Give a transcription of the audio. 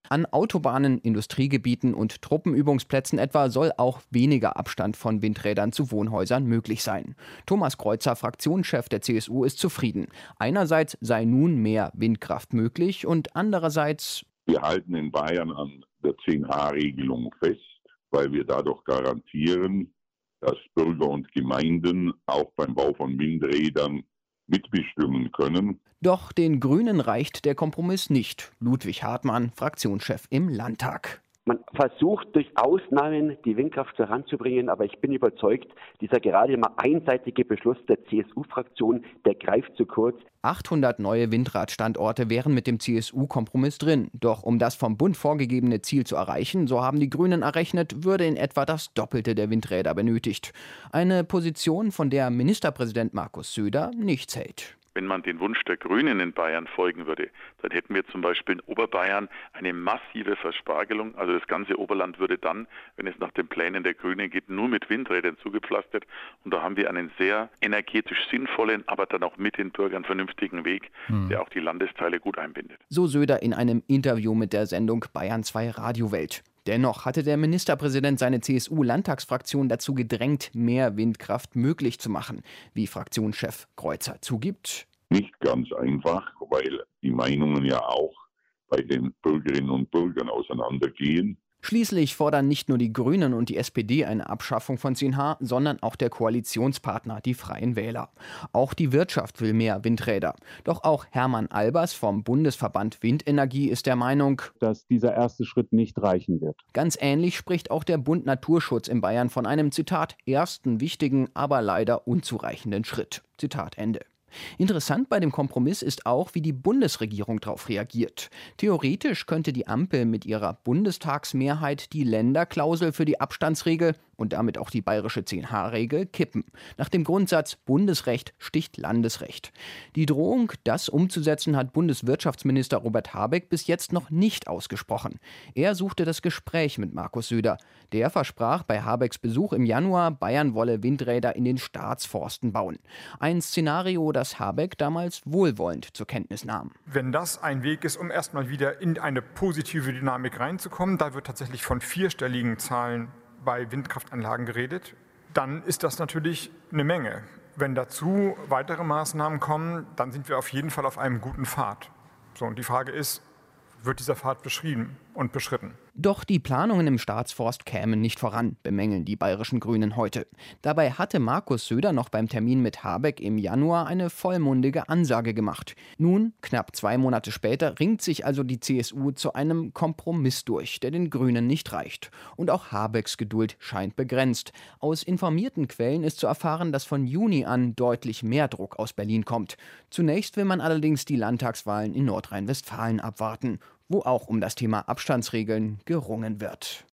An Autobahnen, Industriegebieten und Truppenübungsplätzen etwa soll auch weniger Abstand von Windrädern zu Wohnhäusern möglich sein. Thomas Kreuzer, Fraktionschef der CSU, ist zufrieden. Einerseits sei nun mehr Windkraft möglich und andererseits: Wir halten in Bayern an der 10H-Regelung fest, weil wir dadurch garantieren, dass Bürger und Gemeinden auch beim Bau von Windrädern mitbestimmen können. Doch den Grünen reicht der Kompromiss nicht. Ludwig Hartmann, Fraktionschef im Landtag. Man versucht durch Ausnahmen die Windkraft voranzubringen, aber ich bin überzeugt, dieser gerade mal einseitige Beschluss der CSU-Fraktion, der greift zu kurz. 800 neue Windradstandorte wären mit dem CSU-Kompromiss drin. Doch um das vom Bund vorgegebene Ziel zu erreichen, so haben die Grünen errechnet, würde in etwa das Doppelte der Windräder benötigt. Eine Position, von der Ministerpräsident Markus Söder nichts hält. Wenn man den Wunsch der Grünen in Bayern folgen würde, dann hätten wir zum Beispiel in Oberbayern eine massive Verspargelung. Also das ganze Oberland würde dann, wenn es nach den Plänen der Grünen geht, nur mit Windrädern zugepflastert. Und da haben wir einen sehr energetisch sinnvollen, aber dann auch mit den Bürgern vernünftigen Weg, der auch die Landesteile gut einbindet. So Söder in einem Interview mit der Sendung Bayern 2 Radiowelt. Dennoch hatte der Ministerpräsident seine CSU-Landtagsfraktion dazu gedrängt, mehr Windkraft möglich zu machen, wie Fraktionschef Kreuzer zugibt. Nicht ganz einfach, weil die Meinungen ja auch bei den Bürgerinnen und Bürgern auseinandergehen. Schließlich fordern nicht nur die Grünen und die SPD eine Abschaffung von 10H, sondern auch der Koalitionspartner, die Freien Wähler. Auch die Wirtschaft will mehr Windräder. Doch auch Hermann Albers vom Bundesverband Windenergie ist der Meinung, dass dieser erste Schritt nicht reichen wird. Ganz ähnlich spricht auch der Bund Naturschutz in Bayern von einem, Zitat, ersten wichtigen, aber leider unzureichenden Schritt. Zitat Ende. Interessant bei dem Kompromiss ist auch, wie die Bundesregierung darauf reagiert. Theoretisch könnte die Ampel mit ihrer Bundestagsmehrheit die Länderklausel für die Abstandsregel und damit auch die bayerische 10H-Regel kippen. Nach dem Grundsatz Bundesrecht sticht Landesrecht. Die Drohung, das umzusetzen, hat Bundeswirtschaftsminister Robert Habeck bis jetzt noch nicht ausgesprochen. Er suchte das Gespräch mit Markus Söder. Der versprach bei Habecks Besuch im Januar, Bayern wolle Windräder in den Staatsforsten bauen. Ein Szenario, das Habeck damals wohlwollend zur Kenntnis nahm. Wenn das ein Weg ist, um erstmal wieder in eine positive Dynamik reinzukommen, da wird tatsächlich von vierstelligen Zahlen bei Windkraftanlagen geredet, dann ist das natürlich eine Menge. Wenn dazu weitere Maßnahmen kommen, dann sind wir auf jeden Fall auf einem guten Pfad. So, und die Frage ist, wird dieser Pfad beschrieben und beschritten? Doch die Planungen im Staatsforst kämen nicht voran, bemängeln die bayerischen Grünen heute. Dabei hatte Markus Söder noch beim Termin mit Habeck im Januar eine vollmundige Ansage gemacht. Nun, knapp 2 Monate später, ringt sich also die CSU zu einem Kompromiss durch, der den Grünen nicht reicht. Und auch Habecks Geduld scheint begrenzt. Aus informierten Quellen ist zu erfahren, dass von Juni an deutlich mehr Druck aus Berlin kommt. Zunächst will man allerdings die Landtagswahlen in Nordrhein-Westfalen abwarten, wo auch um das Thema Abstandsregeln gerungen wird.